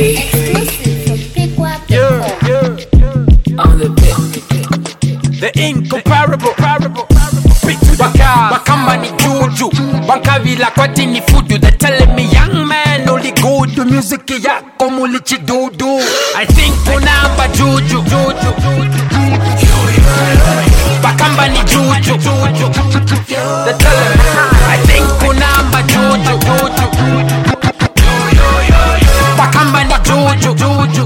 Exclusive from Pickwap. On the bit. The incomparable. Wakamba ni juju, wankavila kwati ni fudu. They telling me young man only good to music yako mulichi dudu. I think kunamba juju. Wakamba ni juju. They telling me I think kunamba juju. Wakamba ni juju.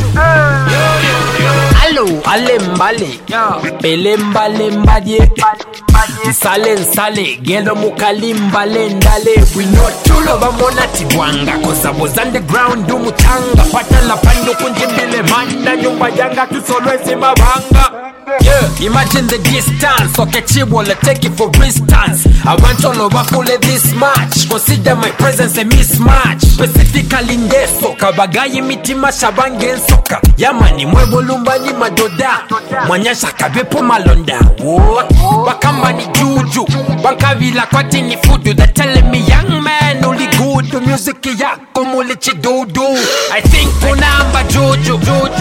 Allo, alembale, pelembalembaye, nsale, gelo mukalimbale ndale. We know tulo bamona tibwanga, cause I was underground do mutanga. Patala pando kunjimbile manda, nyumba yanga kisolwezi mabanga. Yeah, imagine the distance, okay chibola take it for instance. I want all over full this match, consider my presence a mismatch. Specifically ndeso, kabagayi mitima shabange soka. Yamani mwebo lumbani madoda, mwanyasha kabepo malonda. Wakamba ni juju, wankavila kwati ni fudu. They telling me young man only good to music yako mulichi dudu. I think kunamba juju.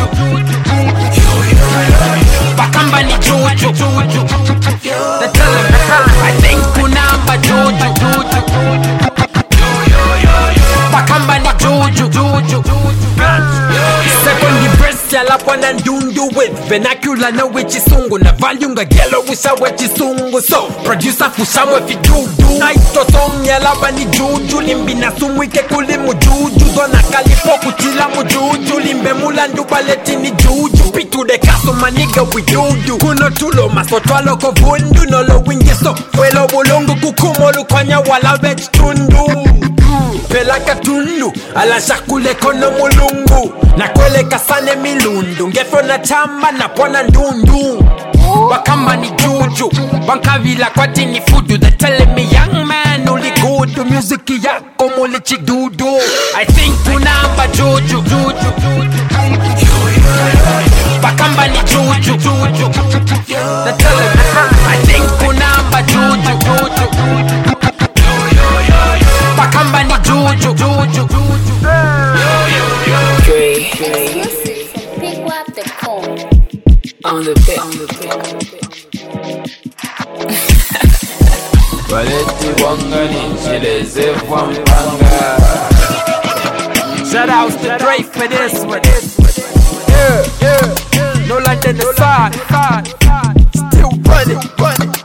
Wakamba ni juju. They telling me I think kunamba juju. Wakamba ni juju. Second breast yala pwana ndundu with vernacular na wechisungu na volume gelo wisha wechisungu. So producer fushamwe fidudu naito song yala bani juju. Limbina sumwike kuli mujuju dona kalipo kutila mujuju. Limbe mula ndubaleti ni juju. Pitu de kaso maniga widudu. Kuno tulo masotwalo kovundu. Nolo wingeso welo bulungu kukumolu kwanya wala vech tundu. Pelaka tundu ala shakule kono mulungu. Na kwele kasane milundu. Ngefo na chamba na pona ndundu. Wakamba ni juju, wankavila kwati ni fudu. They telling me young man only good to music yako mulichi dudu. I think kunamba juju. Wakamba ni juju. They telling me I think kunamba juju. Wakamba ni juju. Exclusive from Pickwap.com. On the bit. Waleti wangani chileze kwa mpanga. Shout outs to Dre for this one. Yeah. No London the side. Still running.